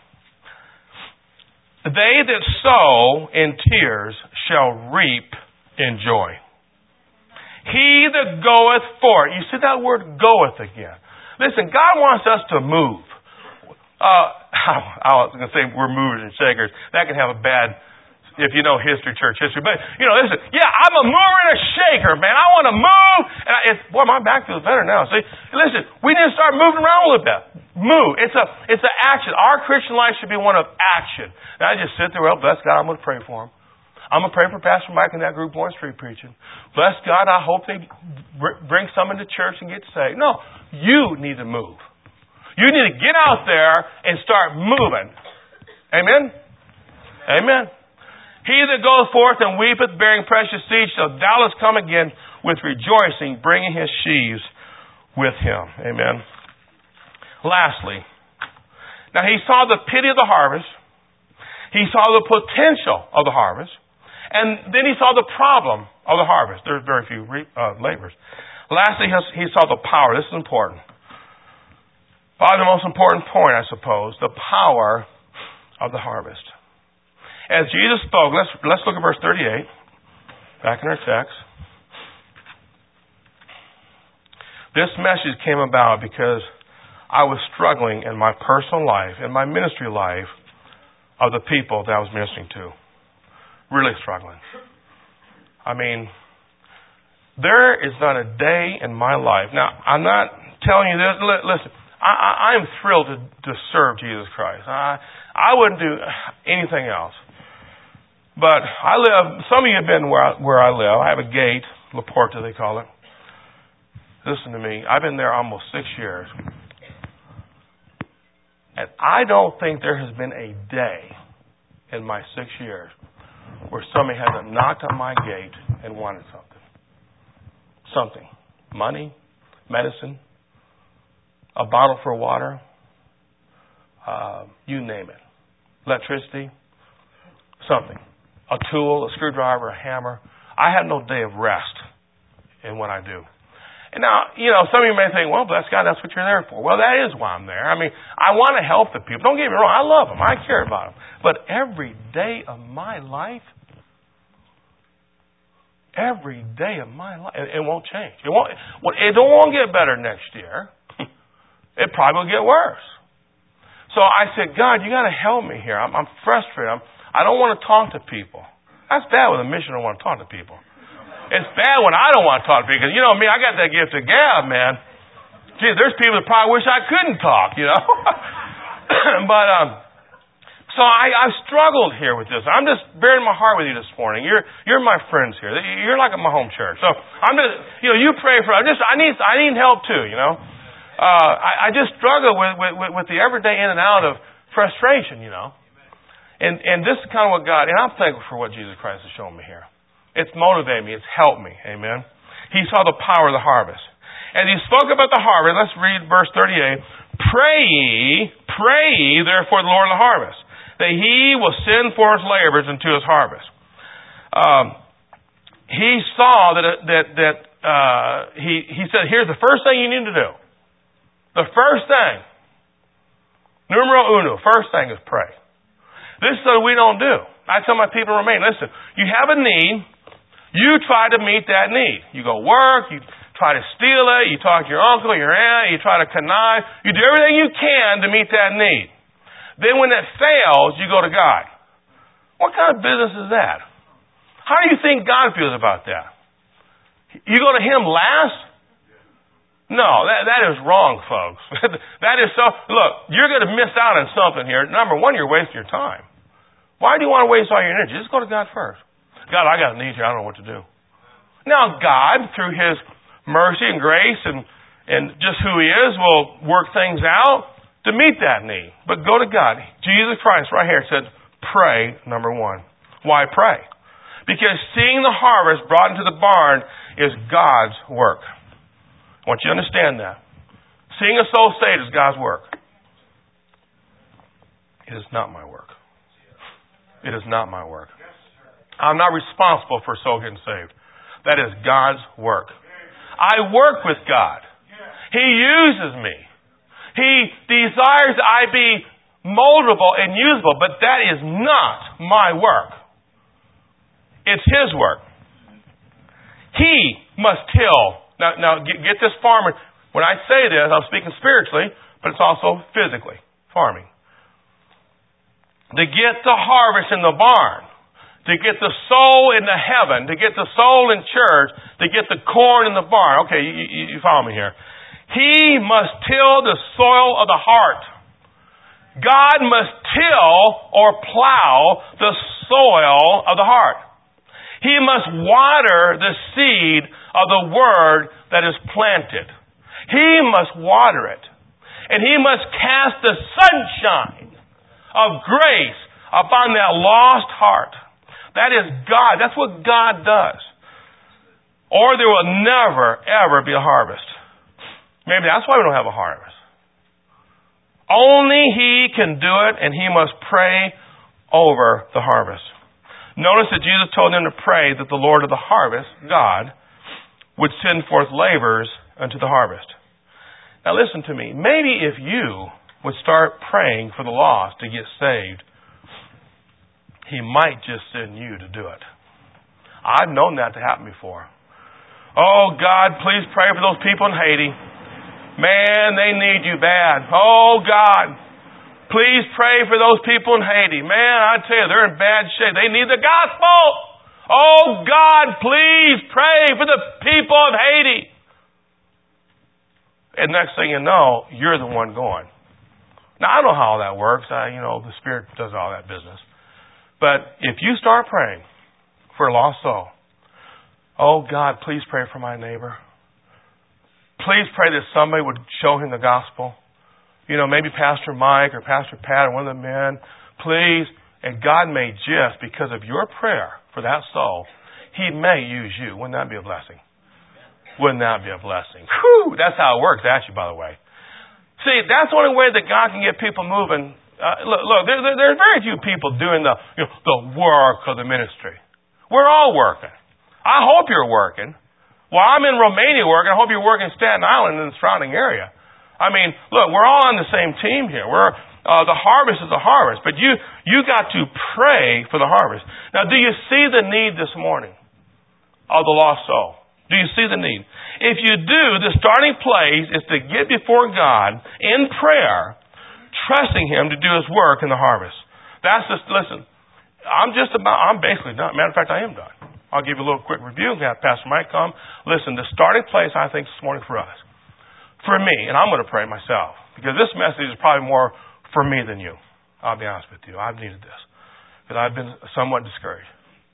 6. They that sow in tears shall reap in joy. He that goeth forth. You see that word goeth again. Listen, God wants us to move. I was going to say we're movers and shakers. That can have a bad, if you know history, church history. But, you know, listen, yeah, I'm a mover and a shaker, man. I want to move. And boy, my back feels better now. See, listen, we need to start moving around a little bit. Move. It's an action. Our Christian life should be one of action. Now, I just sit there, well, bless God, I'm going to pray for him. I'm going to pray for Pastor Mike and that group on street preaching. Bless God, I hope they bring some into church and get saved. No, you need to move. You need to get out there and start moving. Amen? Amen. He that goeth forth and weepeth, bearing precious seed, shall doubtless come again with rejoicing, bringing his sheaves with him. Amen. Lastly, now he saw the pity of the harvest. He saw the potential of the harvest. And then he saw the problem of the harvest. There's very few laborers. Lastly, he saw the power. This is important. Probably the most important point, I suppose, the power of the harvest. As Jesus spoke, let's look at verse 38, back in our text. This message came about because I was struggling in my personal life, in my ministry life, of the people that I was ministering to. Really struggling. I mean, there is not a day in my life. Now, I'm not telling you this. Listen, I am thrilled to serve Jesus Christ. I wouldn't do anything else. But some of you have been where I live. I have a gate, La Porta they call it. Listen to me. I've been there almost 6 years. And I don't think there has been a day in my 6 years where somebody hasn't knocked on my gate and wanted something. Something. Money, medicine, a bottle for water, you name it. Electricity, something. A tool, a screwdriver, a hammer. I have no day of rest in what I do. And now, some of you may think, well, bless God, that's what you're there for. Well, that is why I'm there. I mean, I want to help the people. Don't get me wrong. I love them. I care about them. But every day of my life, it won't change. It won't get better next year. It probably will get worse. So I said, God, you got to help me here. I'm frustrated. I don't want to talk to people. That's bad with a mission. I don't want to talk to people. It's bad when I don't want to talk to people because, me, I got that gift of gab, man. Gee, there's people that probably wish I couldn't talk, But, so I've struggled here with this. I'm just bearing my heart with you this morning. You're my friends here. You're like at my home church. So I'm just, you pray for, I need help too, I just struggle with the everyday in and out of frustration, And this is kind of what God, and I'm thankful for what Jesus Christ has shown me here. It's motivated me. It's helped me. Amen. He saw the power of the harvest. And he spoke about the harvest. Let's read verse 38. Pray ye, therefore, the Lord of the harvest, that he will send forth laborers into his harvest. He saw he said, here's the first thing you need to do. The first thing, numero uno, first thing is pray. This is what we don't do. I tell my people to remain. Listen, you have a need. You try to meet that need. You go work. You try to steal it. You talk to your uncle, your aunt. You try to connive. You do everything you can to meet that need. Then when it fails, you go to God. What kind of business is that? How do you think God feels about that? You go to Him last? No, that is wrong, folks. That is so. Look, you're going to miss out on something here. Number one, you're wasting your time. Why do you want to waste all your energy? Just go to God first. God, I got a need here. I don't know what to do. Now, God, through His mercy and grace and just who He is, will work things out to meet that need. But go to God. Jesus Christ right here said, pray, number one. Why pray? Because seeing the harvest brought into the barn is God's work. I want you to understand that. Seeing a soul saved is God's work. It is not my work. It is not my work. I'm not responsible for a soul getting saved. That is God's work. I work with God. He uses me. He desires that I be moldable and usable, but that is not my work. It's His work. He must till. Now get this, farmer. When I say this, I'm speaking spiritually, but it's also physically, farming. To get the harvest in the barn, to get the soul into heaven, to get the soul in church, to get the corn in the barn. Okay, you follow me here. He must till the soil of the heart. God must till or plow the soil of the heart. He must water the seed of the word that is planted. He must water it. And He must cast the sunshine of grace upon that lost heart. That is God. That's what God does. Or there will never, ever be a harvest. Maybe that's why we don't have a harvest. Only He can do it, and He must pray over the harvest. Notice that Jesus told them to pray that the Lord of the harvest, God, would send forth laborers unto the harvest. Now listen to me. Maybe if you would start praying for the lost to get saved, He might just send you to do it. I've known that to happen before. Oh, God, please pray for those people in Haiti. Man, they need you bad. Oh, God, please pray for those people in Haiti. Man, I tell you, they're in bad shape. They need the gospel. Oh, God, please pray for the people of Haiti. And next thing you know, you're the one going. Now, I don't know how that works. The Spirit does all that business. But if you start praying for a lost soul, oh God, please pray for my neighbor. Please pray that somebody would show him the gospel. Maybe Pastor Mike or Pastor Pat or one of the men. Please. And God may just, because of your prayer for that soul, He may use you. Wouldn't that be a blessing? Wouldn't that be a blessing? Whew! That's how it works, actually, by the way. See, that's the only way that God can get people moving. Look, there are very few people doing the work of the ministry. We're all working. I hope you're working. While I'm in Romania working, I hope you're working in Staten Island and the surrounding area. I mean, look, we're all on the same team here. The harvest is a harvest, but you got to pray for the harvest. Now, do you see the need this morning of the lost soul? Do you see the need? If you do, the starting place is to get before God in prayer, trusting Him to do His work in the harvest. Listen, I'm basically done. Matter of fact, I am done. I'll give you a little quick review. Have Pastor Mike come. Listen, the starting place, I think, this morning for us, for me, and I'm going to pray myself, because this message is probably more for me than you. I'll be honest with you. I've needed this, because I've been somewhat discouraged.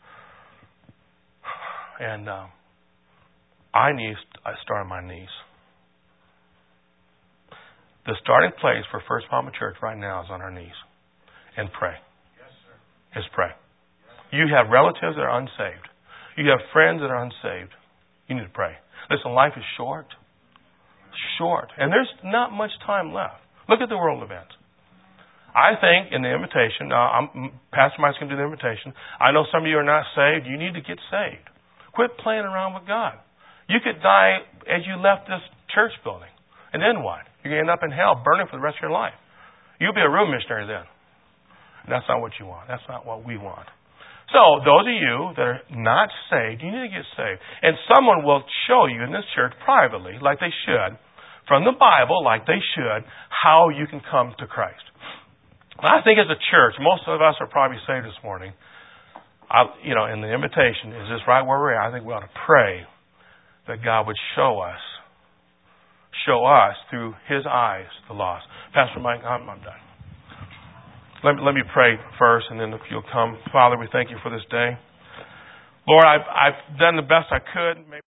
And I need to start on my knees. The starting place for First Palma Church right now is on our knees. And pray. Yes, sir. Is pray. You have relatives that are unsaved. You have friends that are unsaved. You need to pray. Listen, life is short. Short. And there's not much time left. Look at the world events. I think in the invitation, Pastor Mike's going to do the invitation. I know some of you are not saved. You need to get saved. Quit playing around with God. You could die as you left this church building. And then what? You're going to end up in hell, burning for the rest of your life. You'll be a room missionary then. And that's not what you want. That's not what we want. So, those of you that are not saved, you need to get saved. And someone will show you in this church privately, like they should, from the Bible, like they should, how you can come to Christ. I think as a church, most of us are probably saved this morning. In the invitation, is this right where we're at? I think we ought to pray that God would show us through His eyes the lost. Pastor Mike, I'm done. Let me pray first, and then if you'll come. Father, we thank You for this day. Lord, I've done the best I could. Maybe